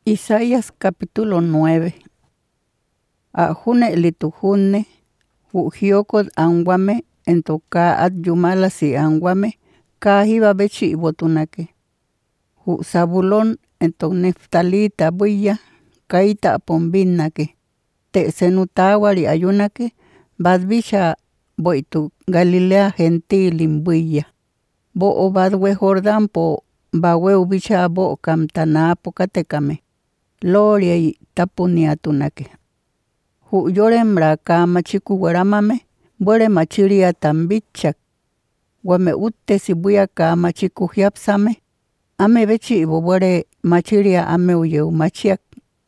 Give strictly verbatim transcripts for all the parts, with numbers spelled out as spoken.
Isaías capítulo nueve. Ajune litujune, ujiokod anguame, entoka at yumala si anguame, kahiba bechi botunake. U Zabulón entok Neftalita buya, kaita pombinake. Te senutawari ayunake, badbicha boitu Galilea gentilin buya. Bo o badwe Jordán po bawe ubicha bo kamtanapo katekame. Loria y tapuniatunake. Hu yoremra kama chiku guaramame, buere machiria tambichak. Wame utte si buya kama chiku hiapsame, ame bechi ibo buere machiria ame uyeu machiak.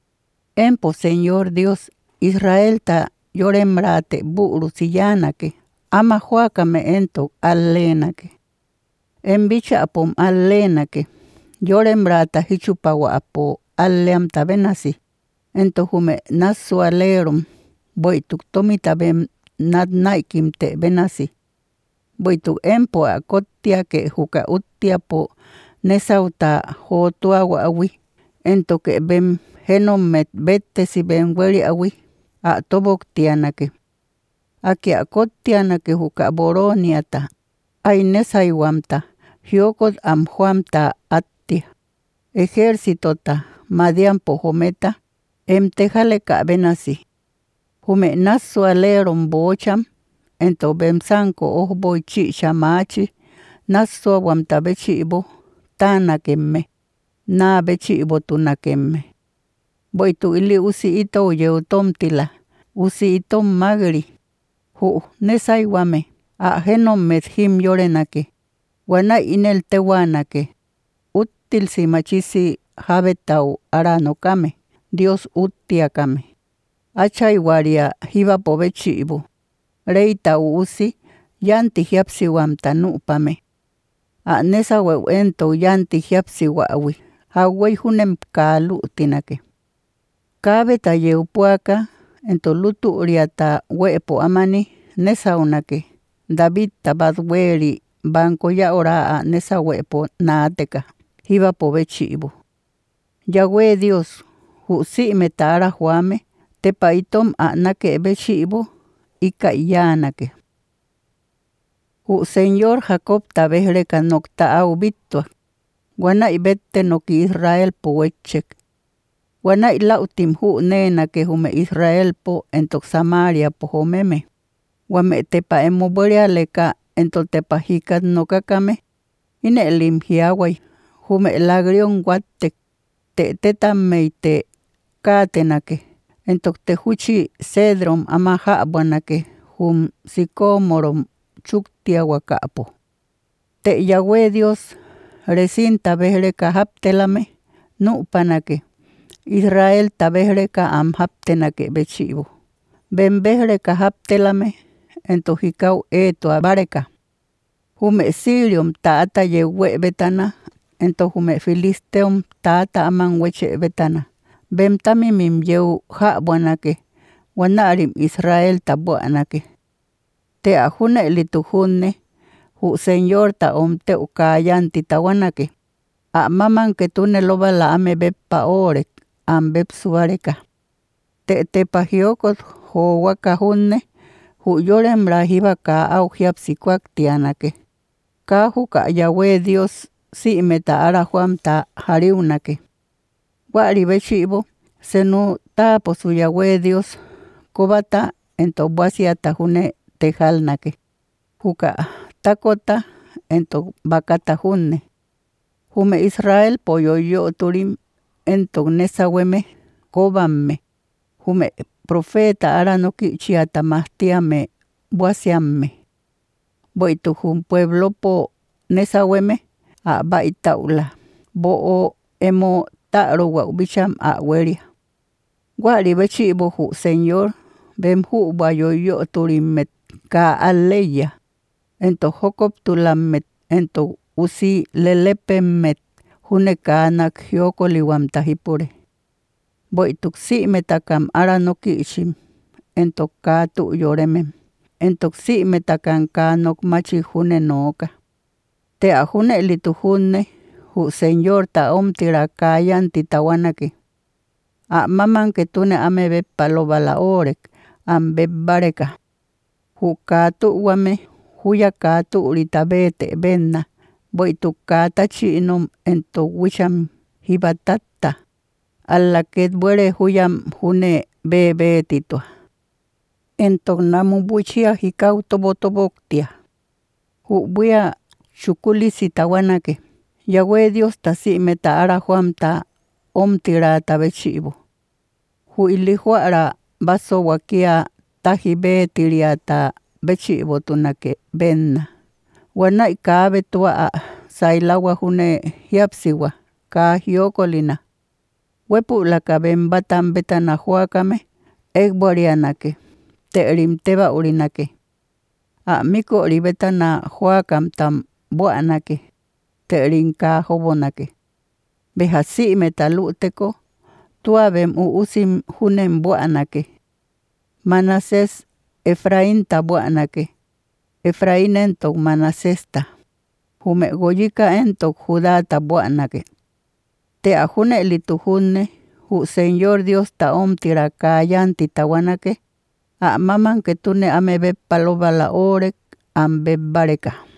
Empo Señor Dios, Israel ta yoremra te buru siyanake, ama huakame ento allenake. Embicha apom allenake, yoremra ta hichupawa apo alleam tabenasi. Ento hume nasu alerum, boituk tomita bem nad naikim te benasi. Boituk empo a kotia ke huka utia po nesauta hotua wa awi. Ento ke bem henomet bete si bem weri awi. A tobok tianake. Aki a kotianake huka boroniata. Ay nesaiwamta. Hiokod am huamta attia. Ejército ta. Madian pohometa, em tejale ka benasi. Hume nasu aleron bocham, ento bem sanko oh boy chi shamachi, nasu awamta bechibo, tana kemme, na bechibo tunakemme. Boy tu ili usi ito yeu tomtila, usi itom magri. Hu nesai wame, a genom met him yorenake, wana inel tewanake, util si machisi habetau arano kame, Dios utia kame. Achay waria hiba pobechi ibu. Reita usi, yanti hiapsi wamta nupame. A nesa we ento yanti hiapsi wawi. Hawai hunem kalu tinake. Kabe ta yeupuaka, ento lutu uriata wepo amani, nesa unake. David tabadweri, banko ya ora a nesa wepo naateka. Hiba pobechi ibu. Yahweh Dios, hu si metara huame, te paitom a nake bechibo, ika yanake. Hu Señor Jacob tabehreka nokta au bittua, wana ibette noki Israel po wechek. Wana ilautim hu nena ke hume Israel po entok Samaria po homeme. Wame tepa emoboria leka entok tepa hikat nokakame, ine lim hiawai, hume lagrion watek. Te tetame te katenake, entok te huchi cedrom amaha buanake, hum sicomorom chuktia wakapo. Te Yahweh Dios, resinta behreka haptelame, nu panake, Israel tabehreka am haptenake bechivo. Ben behreka haptelame, entok hikau eto abareka. Hume sirium taata yewe betana, ento hume filisteum tata aman weche betana. Bem tami mim yeu ha buanake. Wanarim Israel ta buanake. Te ahune litujune. Hu Señor ta om te ukayanti tawanake. A maman que tune loba la ame bepa orek. Am bep suareka. Te te pahiokot ho wakahune. Hu yorem rahiba ka au hiapsikuak tianake. Ka hu ka Yahweh Dios si meta ara huam ta hariunake. Wari bechibo, senu ta posu Yahweh Dios, kobata ento buasia tajune tejalnake. Huka takota ento bakata june. Hume Israel poyo yo turim ento nesaweme kobamme. Hume profeta ara noki chiata mahtiame buasiamme. Boitu hum pueblo po nesaweme. A baitaula, bo o emo taro wa ubicham a weria. Wari bechi bohu Señor, bem hu bayoyo turimet ka aleya. Ento hokop tulamet, ento usi lelepemet, huneka anak hyoko liwam tahipure. Boituk si metakam aranoki ishim, ento ka tu yoremem. Entok si metakan ka nok machi hune noka. Te ahune litujune, hu Señor ta om tira kayan titawanake. A maman que tune ame be palo bala orek. Am be bareka. Hu katu wame. Huya katu urita bete benna. Boy tu kata chinom ento wisham hibatata. Alla ket buere huyam hune be betito. Ento namu buchia hikau tobo toboktia. Hu buya shukuli sitawanake. Yahweh Dios ta si meta ara huam ta om tira ta bechibo. Hu ilihua ara baso wakia tahi be tiria ta bechibo tunake benna. Wana ikabe tua a sailawa hune hiapsiwa ka hiokolina. Wepu laka bembatan betana huakame ekborianake. Te rim teba urinake. A miko ribetana huakam tam buanake. Te rinka hobonake. Behasi metaluteko. Tua bem uusim hunem buanake. Manases Efraín ta buanake. Efraín entok manasesta. Hume goyika entok Judá ta buanake. Te ajune lituhune. Hu Señor Dios ta om tiraka yanti tawanake. A maman que tune ame be palobala orek am be bareka.